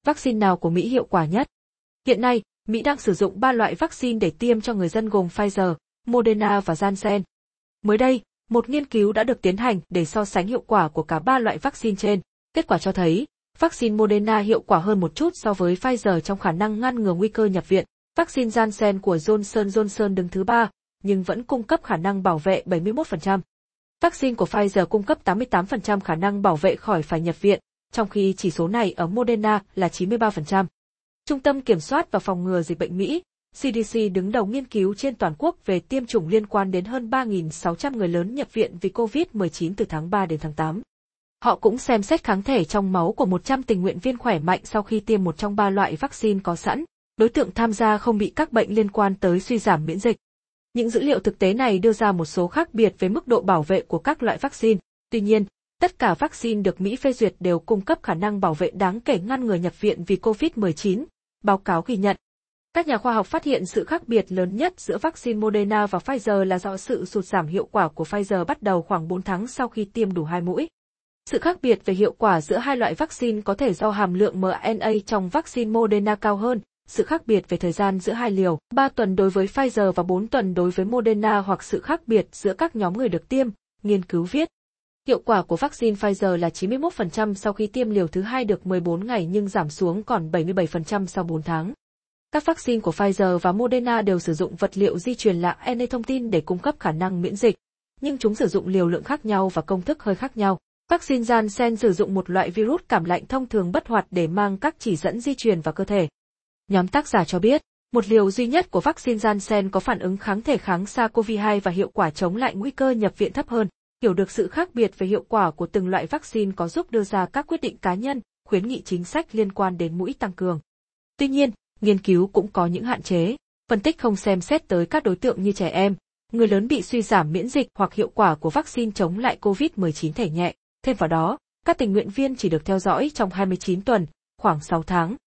Vaccine nào của Mỹ hiệu quả nhất? Hiện nay, Mỹ đang sử dụng 3 loại vaccine để tiêm cho người dân gồm Pfizer, Moderna và Janssen. Mới đây, một nghiên cứu đã được tiến hành để so sánh hiệu quả của cả 3 loại vaccine trên. Kết quả cho thấy, vaccine Moderna hiệu quả hơn một chút so với Pfizer trong khả năng ngăn ngừa nguy cơ nhập viện. Vaccine Janssen của Johnson Johnson đứng thứ 3, nhưng vẫn cung cấp khả năng bảo vệ 71%. Vaccine của Pfizer cung cấp 88% khả năng bảo vệ khỏi phải nhập viện, trong khi chỉ số này ở Moderna là 93%. Trung tâm Kiểm soát và Phòng ngừa Dịch bệnh Mỹ, CDC đứng đầu nghiên cứu trên toàn quốc về tiêm chủng liên quan đến hơn 3.600 người lớn nhập viện vì COVID-19 từ tháng 3 đến tháng 8. Họ cũng xem xét kháng thể trong máu của 100 tình nguyện viên khỏe mạnh sau khi tiêm một trong 3 loại vaccine có sẵn. Đối tượng tham gia không bị các bệnh liên quan tới suy giảm miễn dịch. Những dữ liệu thực tế này đưa ra một số khác biệt về mức độ bảo vệ của các loại vaccine. Tuy nhiên, tất cả vaccine được Mỹ phê duyệt đều cung cấp khả năng bảo vệ đáng kể ngăn ngừa nhập viện vì COVID-19, báo cáo ghi nhận. Các nhà khoa học phát hiện sự khác biệt lớn nhất giữa vaccine Moderna và Pfizer là do sự sụt giảm hiệu quả của Pfizer bắt đầu khoảng 4 tháng sau khi tiêm đủ 2 mũi. Sự khác biệt về hiệu quả giữa hai loại vaccine có thể do hàm lượng mRNA trong vaccine Moderna cao hơn, sự khác biệt về thời gian giữa hai liều, 3 tuần đối với Pfizer và 4 tuần đối với Moderna hoặc sự khác biệt giữa các nhóm người được tiêm, nghiên cứu viết. Hiệu quả của vaccine Pfizer là 91% sau khi tiêm liều thứ 2 được 14 ngày nhưng giảm xuống còn 77% sau 4 tháng. Các vaccine của Pfizer và Moderna đều sử dụng vật liệu di truyền là RNA thông tin để cung cấp khả năng miễn dịch, nhưng chúng sử dụng liều lượng khác nhau và công thức hơi khác nhau. Vaccine Janssen sử dụng một loại virus cảm lạnh thông thường bất hoạt để mang các chỉ dẫn di truyền vào cơ thể. Nhóm tác giả cho biết, một liều duy nhất của vaccine Janssen có phản ứng kháng thể kháng SARS-CoV-2 và hiệu quả chống lại nguy cơ nhập viện thấp hơn. Hiểu được sự khác biệt về hiệu quả của từng loại vaccine có giúp đưa ra các quyết định cá nhân, khuyến nghị chính sách liên quan đến mũi tăng cường. Tuy nhiên, nghiên cứu cũng có những hạn chế, phân tích không xem xét tới các đối tượng như trẻ em, người lớn bị suy giảm miễn dịch hoặc hiệu quả của vaccine chống lại COVID-19 thể nhẹ. Thêm vào đó, các tình nguyện viên chỉ được theo dõi trong 29 tuần, khoảng 6 tháng.